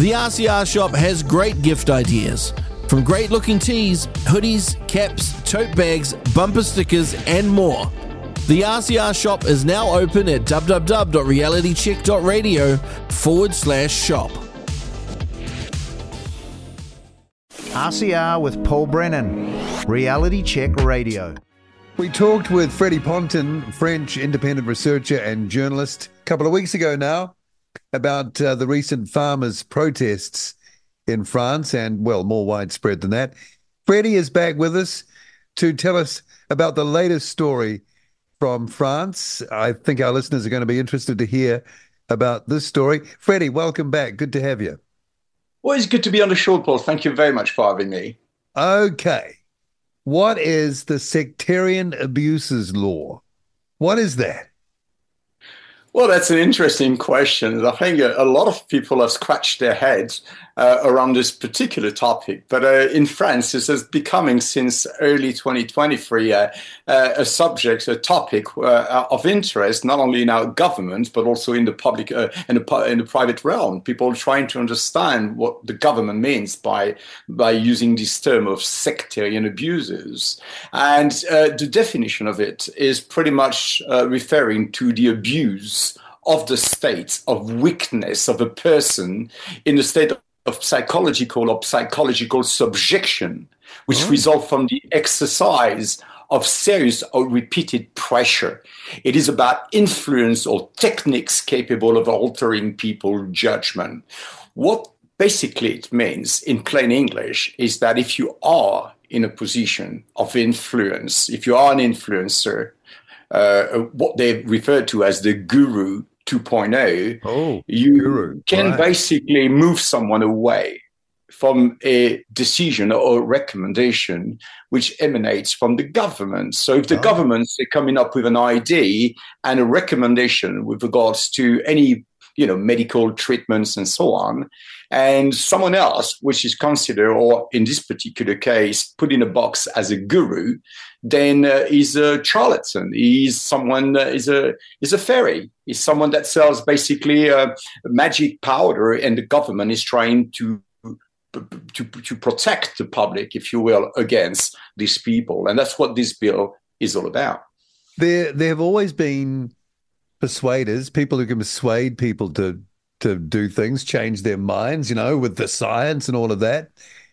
The RCR shop has great gift ideas. From great looking tees, hoodies, caps, tote bags, bumper stickers, and more. The RCR shop is now open at www.realitycheck.radio/shop. RCR with Paul Brennan, Reality Check Radio. We talked with Freddie Ponton, French independent researcher and journalist, a couple of weeks ago now, about the recent farmers' protests in France and, well, more widespread than that. Freddie is back with us to tell us about the latest story from France. I think our listeners are going to be interested to hear about this story. Freddie, welcome back. Good to have you. Well, it's good to be on the show, Paul. Thank you very much for having me. Okay. What is the sectarian abuses law? What is that? Well, that's an interesting question. I think a lot of people have scratched their heads around this particular topic. But in France, this is becoming, since early 2023, a topic of interest, not only in our government, but also in the public, in the private realm. People trying to understand what the government means by using this term of sectarian abuses. And the definition of it is pretty much referring to the abuse of the state of weakness of a person in the state of psychological subjection, which result from the exercise of serious or repeated pressure. It is about influence or techniques capable of altering people's judgment. What basically it means in plain English is that if you are in a position of influence, if you are an influencer, what they refer to as the guru 2.0, you can basically move someone away from a decision or recommendation which emanates from the government. So if the government's coming up with an idea and a recommendation with regards to any medical treatments and so on, and someone else, which is considered, or in this particular case, put in a box as a guru, then he's a charlatan. He's someone, is a fairy. He's someone that sells basically magic powder, and the government is trying to protect the public, if you will, against these people. And that's what this bill is all about. There have always been persuaders, people who can persuade people to do things, change their minds, with the science and all of that.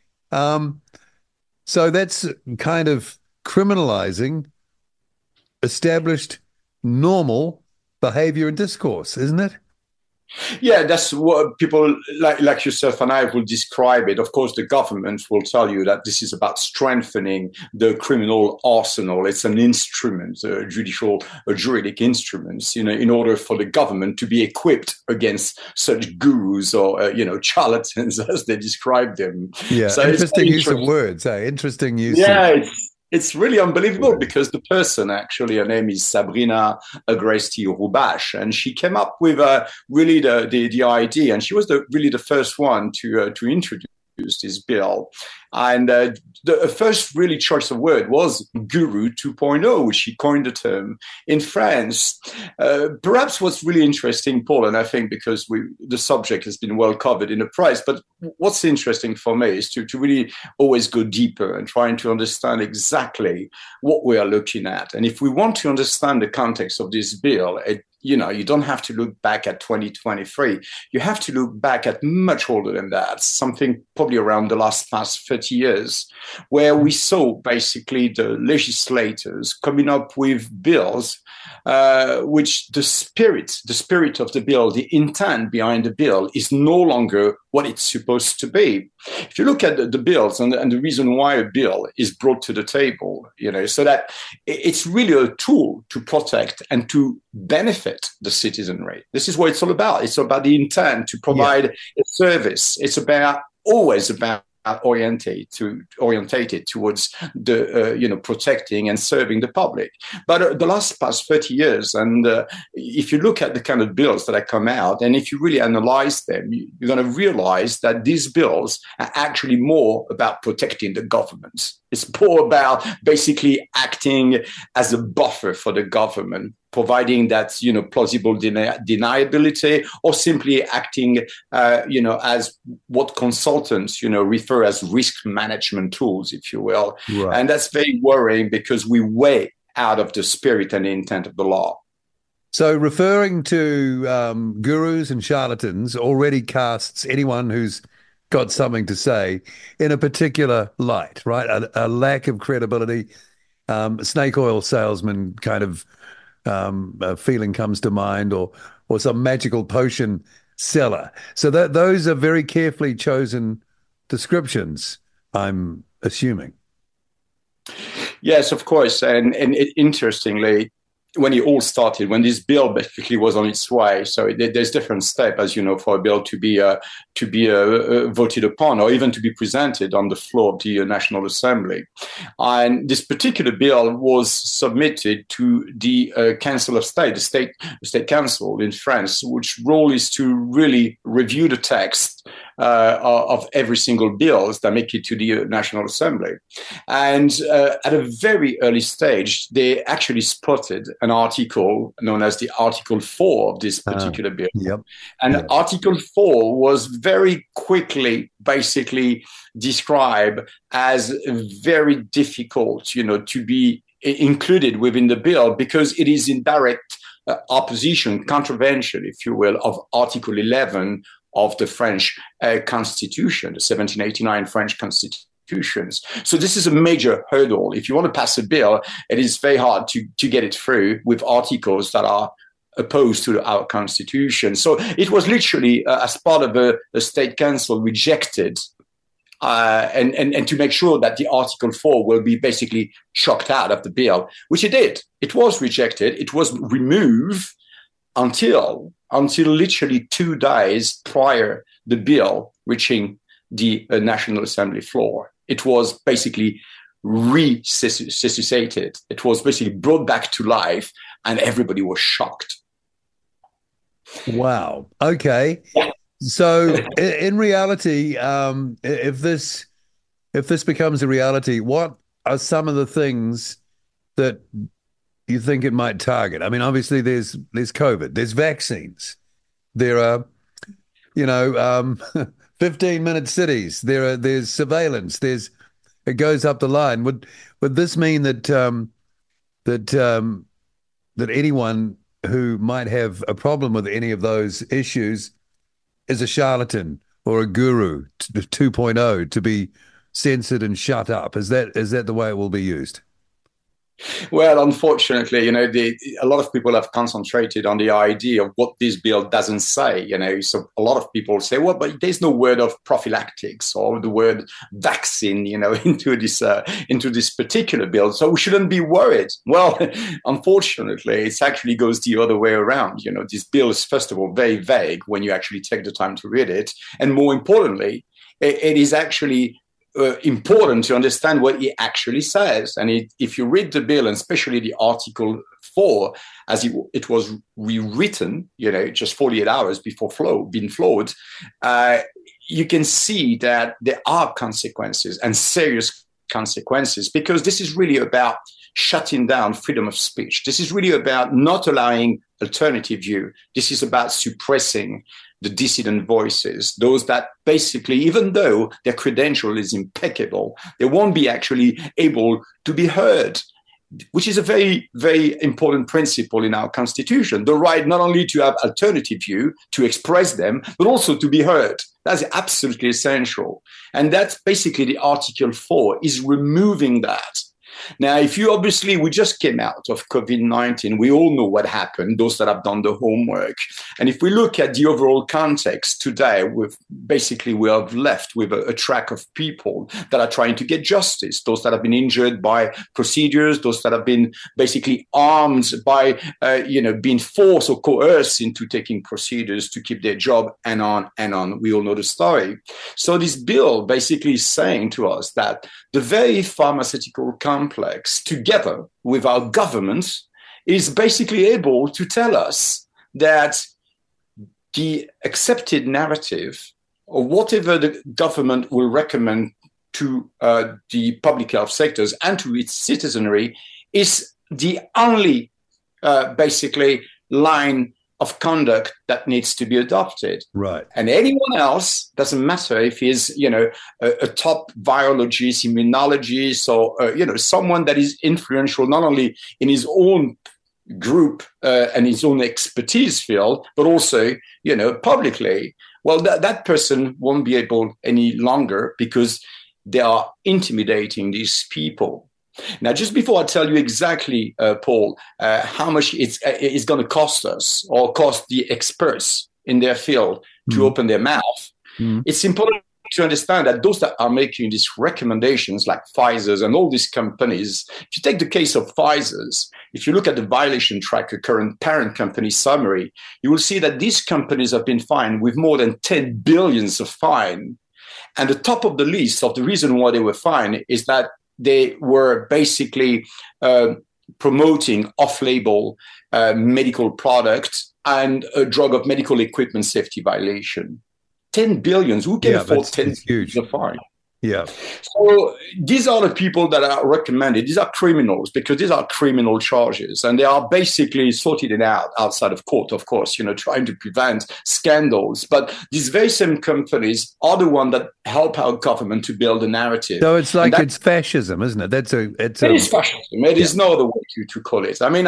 So that's kind of criminalizing established normal behavior and discourse, isn't it? Yeah, that's what people like yourself and I will describe it. Of course, the government will tell you that this is about strengthening the criminal arsenal. It's an instrument, a juridic instrument, in order for the government to be equipped against such gurus or, charlatans, as they describe them. Yeah, so interesting use of words. Interesting use. Yeah, it's really unbelievable because the person, actually, her name is Sabrina Agresti-Roubache, and she came up with really the idea, and she was really the first one to introduce this bill. And the first really choice of word was Guru 2.0, which she coined the term in France. Perhaps what's really interesting, Paul, and I think because the subject has been well covered in the press, but what's interesting for me is to really always go deeper and trying to understand exactly what we are looking at. And if we want to understand the context of this bill, you don't have to look back at 2023. You have to look back at much older than that, something probably around the past 30 years, where we saw basically the legislators coming up with bills which the spirit of the bill, the intent behind the bill is no longer what it's supposed to be. If you look at the bills and the reason why a bill is brought to the table, so that it's really a tool to protect and to benefit the citizenry. This is what it's all about. It's about the intent to provide a service. It's always about orientated towards the protecting and serving the public. But the past 30 years, and if you look at the kind of bills that have come out, and if you really analyze them, you're going to realize that these bills are actually more about protecting the government. It's more about basically acting as a buffer for the government, providing that, plausible deniability, or simply acting, as what consultants, refer as risk management tools, if you will. Right. And that's very worrying because we way out of the spirit and the intent of the law. So referring to gurus and charlatans already casts anyone who's got something to say in a particular light, right? A lack of credibility, snake oil salesman kind of feeling comes to mind, or some magical potion seller. So those are very carefully chosen descriptions, I'm assuming. Yes, of course. And interestingly, when it all started, when this bill basically was on its way, so there's different steps, as you know, for a bill to be voted upon, or even to be presented on the floor of the National Assembly. And this particular bill was submitted to the Council of State, the State Council in France, which role is to really review the text of every single bill that make it to the National Assembly. And at a very early stage, they actually spotted an article known as the Article 4 of this particular bill. Yep. And Article 4 was very quickly basically described as very difficult, to be included within the bill, because it is in direct opposition, contravention, if you will, of Article 11 of the French Constitution, the 1789 French Constitution. So this is a major hurdle. If you want to pass a bill, it is very hard to get it through with articles that are opposed to our Constitution. So it was literally, as part of a State Council, rejected, and to make sure that the Article 4 will be basically shocked out of the bill, which it did. It was rejected. It was removed until literally 2 days prior the bill reaching the National Assembly floor. It was basically resuscitated. It was basically brought back to life, and everybody was shocked. Wow. Okay. Yeah. So in reality, if this becomes a reality, what are some of the things that you think it might target? I mean, obviously there's COVID, there's vaccines, there are, 15-minute cities, there's surveillance, it goes up the line. Would this mean that anyone who might have a problem with any of those issues is a charlatan or a guru 2.0 to be censored and shut up? Is that the way it will be used? Well, unfortunately, a lot of people have concentrated on the idea of what this bill doesn't say. So a lot of people say, well, but there's no word of prophylactics or the word vaccine, into this particular bill, so we shouldn't be worried. Well, unfortunately, it actually goes the other way around. This bill is, first of all, very vague when you actually take the time to read it, and more importantly, it is actually important to understand what it actually says. And if you read the bill, and especially the Article 4, as it was rewritten, just 48 hours before being flowed, you can see that there are consequences, and serious consequences, because this is really about shutting down freedom of speech. This is really about not allowing alternative view. This is about suppressing the dissident voices, those that basically, even though their credential is impeccable, they won't be actually able to be heard, which is a very, very important principle in our Constitution. The right not only to have alternative view, to express them, but also to be heard. That's absolutely essential. And that's basically the Article 4 is removing that. Now, we just came out of COVID-19. We all know what happened, those that have done the homework. And if we look at the overall context today, we have left with a track of people that are trying to get justice, those that have been injured by procedures, those that have been basically armed by, being forced or coerced into taking procedures to keep their job, and on and on. We all know the story. So this bill basically is saying to us that the very pharmaceutical complex, together with our government, is basically able to tell us that the accepted narrative, or whatever the government will recommend to the public health sectors and to its citizenry, is the only basically line of conduct that needs to be adopted. Right. And anyone else, doesn't matter if he's, a top virologist, immunologist, or, someone that is influential not only in his own group and his own expertise field, but also, publicly, well, that person won't be able any longer because they are intimidating these people. Now, just before I tell you exactly, Paul, how much it's going to cost us or cost the experts in their field to open their mouth, it's important to understand that those that are making these recommendations, like Pfizer's and all these companies, if you take the case of Pfizer's, if you look at the violation tracker, current parent company summary, you will see that these companies have been fined with more than 10 billions of fine. And the top of the list of the reason why they were fined is that they were basically promoting off-label medical products and a drug of medical equipment safety violation. 10 billions. Who can afford 10 billions of fine? Yeah. So these are the people that are recommended. These are criminals because these are criminal charges, and they are basically sorted it out outside of court, of course, trying to prevent scandals. But these very same companies are the ones that help our government to build a narrative. So it's like it's fascism, isn't it? It is fascism. It is no other way to call it. I mean,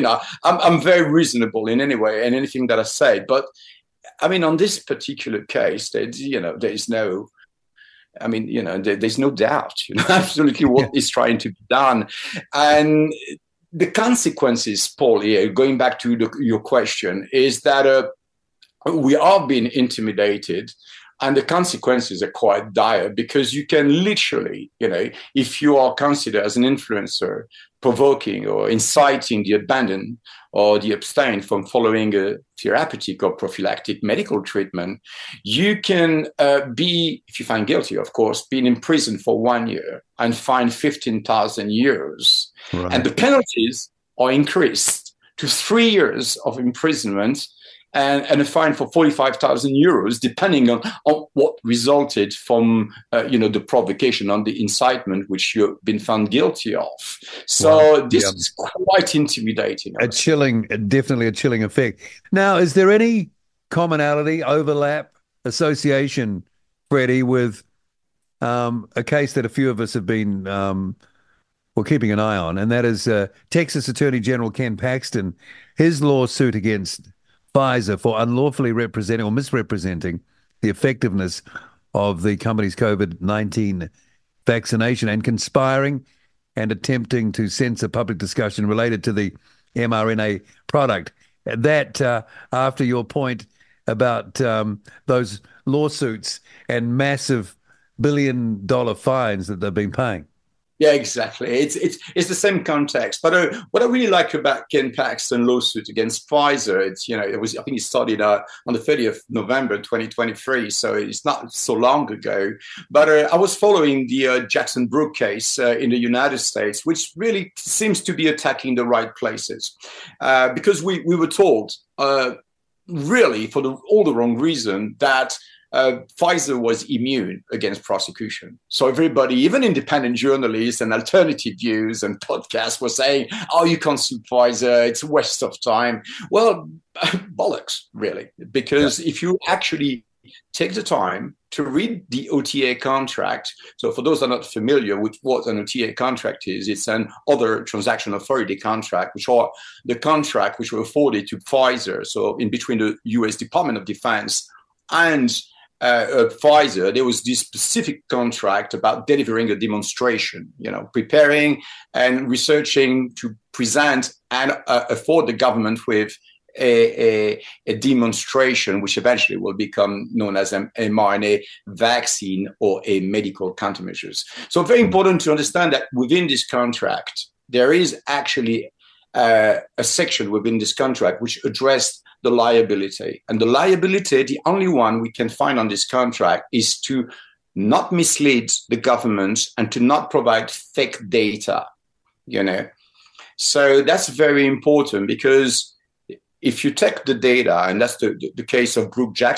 I'm very reasonable in any way and anything that I say, but I mean, on this particular case, there's no. I mean, there's no doubt, absolutely what is trying to be done. And the consequences, Paul, here, going back to your question, is that we are being intimidated, and the consequences are quite dire because you can literally, if you are considered as an influencer, provoking or inciting the abandon or the abstain from following a therapeutic or prophylactic medical treatment, you can be, if you find guilty, of course, being in prison for 1 year and fined 15,000 euros. Right. And the penalties are increased to 3 years of imprisonment and a fine for 45,000 euros, depending on what resulted from, the provocation on the incitement, which you've been found guilty of. So this is quite intimidating. Definitely a chilling effect. Now, is there any commonality, overlap, association, Freddie, with a case that a few of us have been keeping an eye on, and that is Texas Attorney General Ken Paxton, his lawsuit against Pfizer for unlawfully representing or misrepresenting the effectiveness of the company's COVID-19 vaccination and conspiring and attempting to censor public discussion related to the mRNA product. That, after your point about those lawsuits and massive billion-dollar fines that they've been paying. Yeah, exactly. It's the same context. But what I really like about Ken Paxton lawsuit against Pfizer, I think it started on the 30th of November 2023, so it's not so long ago. But I was following the Jackson Brook case in the United States, which really seems to be attacking the right places, because we were told, really for all the wrong reason, that Pfizer was immune against prosecution. So everybody, even independent journalists and alternative views and podcasts were saying, oh, you can't sue Pfizer, it's a waste of time. Well, bollocks, really, because if you actually take the time to read the OTA contract. So for those that are not familiar with what an OTA contract is, it's an other transaction authority contract, which are the contract which were afforded to Pfizer. So in between the US Department of Defense and Pfizer, there was this specific contract about delivering a demonstration, preparing and researching to present and afford the government with a demonstration, which eventually will become known as an mRNA vaccine or a medical countermeasures. So very important to understand that within this contract, there is actually a section within this contract which addressed the liability. And the liability, the only one we can find on this contract, is to not mislead the government and to not provide fake data, So that's very important, because if you take the data, and that's the case of Brook Jackson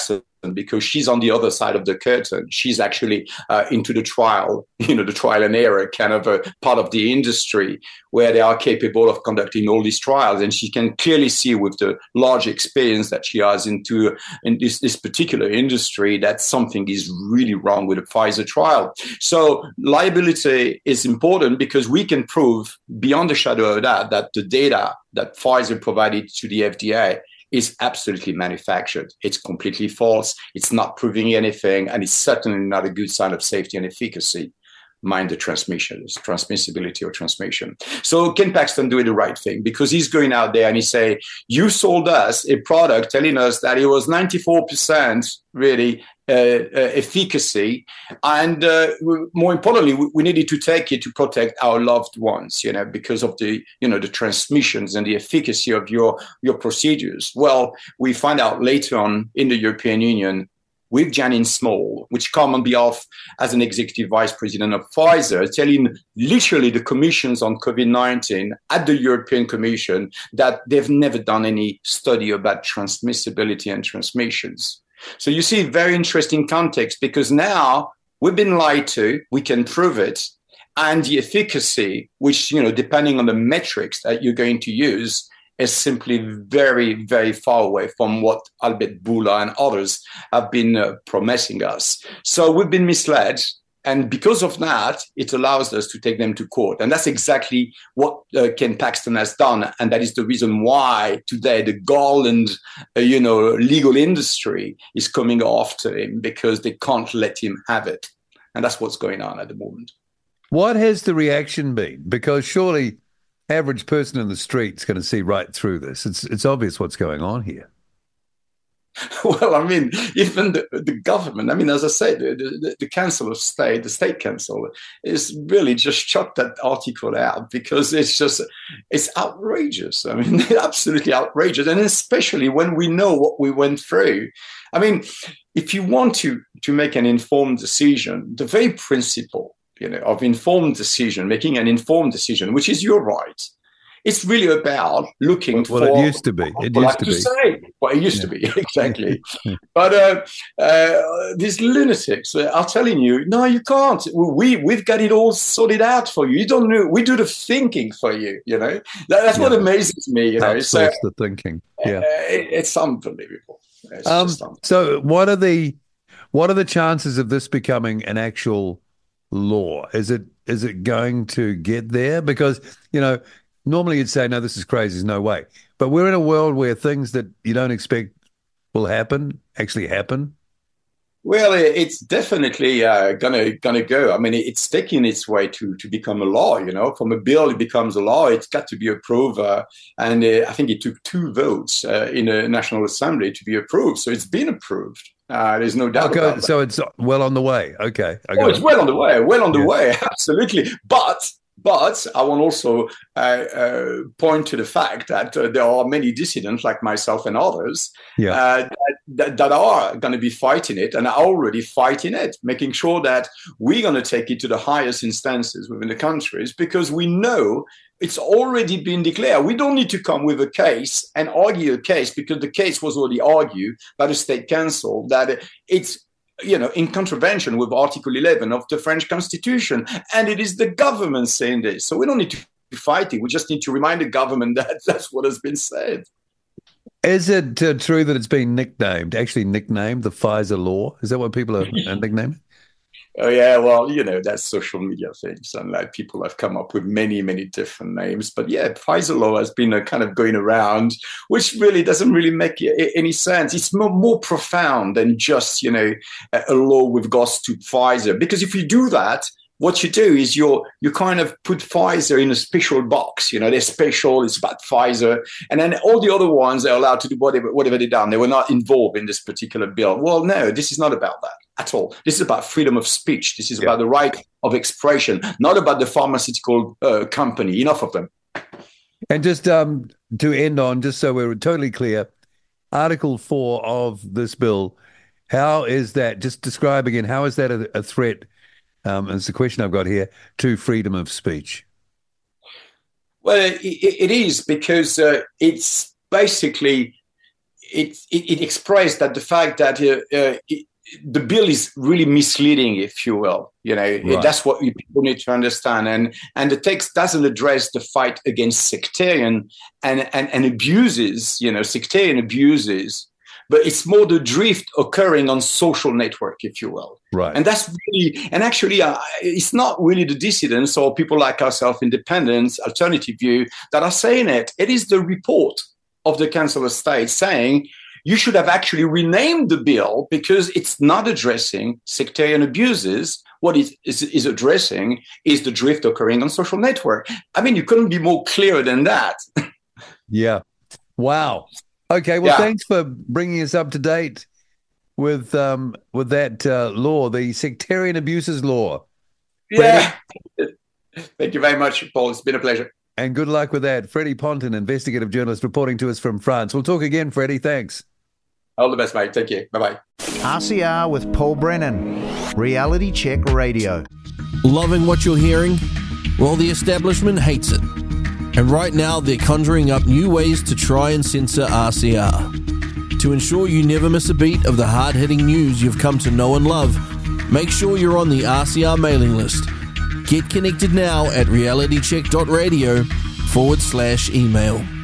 because she's on the other side of the curtain. She's actually into the trial, the trial and error kind of a part of the industry where they are capable of conducting all these trials. And she can clearly see with the large experience that she has in this particular industry that something is really wrong with the Pfizer trial. So liability is important because we can prove beyond a shadow of doubt that the data that Pfizer provided to the FDA is absolutely manufactured. It's completely false. It's not proving anything, and it's certainly not a good sign of safety and efficacy. Mind the transmissibility or transmission. So Ken Paxton doing the right thing because he's going out there and he say, you sold us a product telling us that it was 94% really efficacy. And more importantly, we needed to take it to protect our loved ones, because of the transmissions and the efficacy of your procedures. Well, we find out later on in the European Union with Janine Small, which come on behalf as an executive vice president of Pfizer, telling literally the commissions on COVID-19 at the European Commission that they've never done any study about transmissibility and transmissions. So you see, very interesting context because now we've been lied to, we can prove it, and the efficacy, which, depending on the metrics that you're going to use, is simply very, very far away from what Albert Bourla and others have been promising us. So we've been misled. And because of that, it allows us to take them to court. And that's exactly what Ken Paxton has done. And that is the reason why today the Garland, legal industry is coming after him because they can't let him have it. And that's what's going on at the moment. What has the reaction been? Because surely average person in the street's going to see right through this. It's obvious what's going on here. Well, even the government, as I said, the Council of State, the State Council, is really just chucked that article out because it's outrageous. Absolutely outrageous. And especially when we know what we went through. If you want to make an informed decision, the very principle of informed decision, making an informed decision, which is your right. It's really about looking for... Well, it used to be. It used to be, exactly. But these lunatics are telling you, no, you can't. We've got it all sorted out for you. You don't know. We do the thinking for you, That's what amazes me, Outsource the thinking. Yeah. It's unbelievable. So what are the chances of this becoming an actual law? Is it going to get there? Because, normally you'd say, no, this is crazy, there's no way. But we're in a world where things that you don't expect will actually happen. Well, it's definitely gonna go. It's taking its way to become a law. From a bill it becomes a law. It's got to be approved, and I think it took 2 votes in the National Assembly to be approved. So it's been approved. There's no doubt about that. So it's well on the way. Okay. It's well on the way. Well on the way. Absolutely. But I want also point to the fact that there are many dissidents like myself and others that are going to be fighting it and are already fighting it, making sure that we're going to take it to the highest instances within the countries because we know it's already been declared. We don't need to come with a case and argue a case because the case was already argued by the State Council that it's in contravention with Article 11 of the French Constitution. And it is the government saying this. So we don't need to fight it. We just need to remind the government that that's what has been said. Is it true that it's been nicknamed the Pfizer law? Is that what people are nicknaming? Oh, yeah, well, that's social media things. And people have come up with many, many different names. But yeah, Pfizer law has been kind of going around, which really doesn't really make any sense. It's more profound than just, a law with regards to Pfizer. Because if you do that, what you do is you kind of put Pfizer in a special box. They're special. It's about Pfizer. And then all the other ones are allowed to do whatever they've done. They were not involved in this particular bill. Well, no, this is not about that at all. This is about freedom of speech. This is about the right of expression, not about the pharmaceutical company. Enough of them. And just to end on, just so we're totally clear, Article 4 of this bill, how is that, just describe again, how is that a threat? And it's the question I've got here, to freedom of speech. Well, it is because it's basically, it expressed that the fact that the bill is really misleading, if you will. Right. That's what people need to understand. And the text doesn't address the fight against sectarian and abuses, sectarian abuses, but it's more the drift occurring on social network, if you will. Right. And that's really, and actually, it's not really the dissidents or people like ourselves, independents, alternative view, that are saying it. It is the report of the Council of State saying, you should have actually renamed the bill because it's not addressing sectarian abuses. What it is addressing is the drift occurring on social network. I mean, you couldn't be more clear than that. Yeah. Wow. Okay. Well, thanks for bringing us up to date with that law, the sectarian abuses law. Yeah. Thank you very much, Paul. It's been a pleasure. And good luck with that. Freddie Ponton, investigative journalist, reporting to us from France. We'll talk again, Freddie. Thanks. All the best, mate. Take care. Bye-bye. RCR with Paul Brennan, Reality Check Radio. Loving what you're hearing? Well, the establishment hates it. And right now, they're conjuring up new ways to try and censor RCR. To ensure you never miss a beat of the hard-hitting news you've come to know and love, make sure you're on the RCR mailing list. Get connected now at realitycheck.radio/email.